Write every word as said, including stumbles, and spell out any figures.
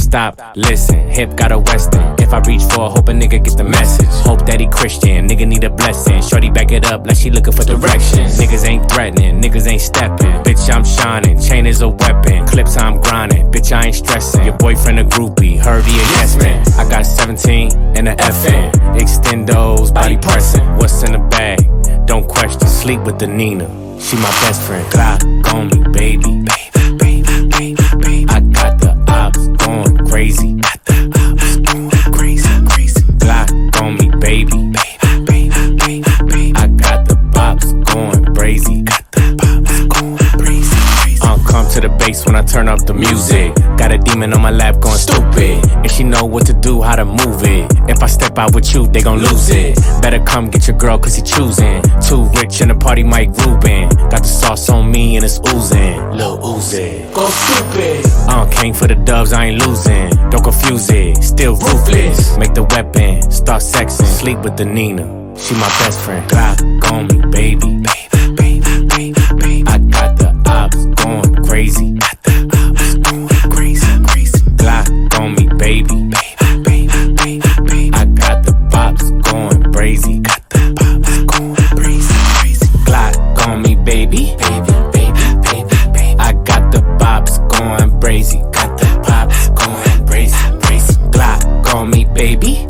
stop, listen. Hip got a western. If I reach for, hope a nigga get the message. Hope that he Christian, nigga need a blessing. Shorty back it up like she looking for directions. Niggas ain't threatening, niggas ain't stepping. Bitch, I'm shining, chain is a weapon. Clips, I'm grinding, bitch, I ain't stressing. Your boyfriend a groupie, heard he a yes man. I got seventeen and a F N. Extendos, body pressing. What's in the bag? Don't question, sleep with the Nina. She my best friend. Glock on me, baby. Baby, baby, baby, baby. I got the ops going crazy. Got the ops going crazy, crazy. Glock on me, baby. Baby, baby, baby, baby. I got the pops going crazy. Got the pops going crazy, crazy. Uh, come to the bass when I turn up the music. Got a demon on my lap going stupid. And she know what to do, how to move it. If I step out with you, they gon' lose it. Better come get your girl cause he choosing. Too rich in the party, Mike Rubin. Got the sauce on me and it's oozing. Lil Uzi, go stupid. I uh, came for the dubs, I ain't losing. Don't confuse it, still ruthless. Make the weapon, start sexing. Sleep with the Nina, she my best friend. Glock on me, baby. Baby, baby, baby, baby. I got the ops going crazy. Got the ops going crazy, crazy. Glock on me, baby. Baby, baby, baby, baby. I got the pops going crazy. Got the pops going crazy, crazy. Glock on me, baby. Baby, baby, baby, baby. I got the pops going crazy. Got the pops going crazy, crazy. Glock on me, baby.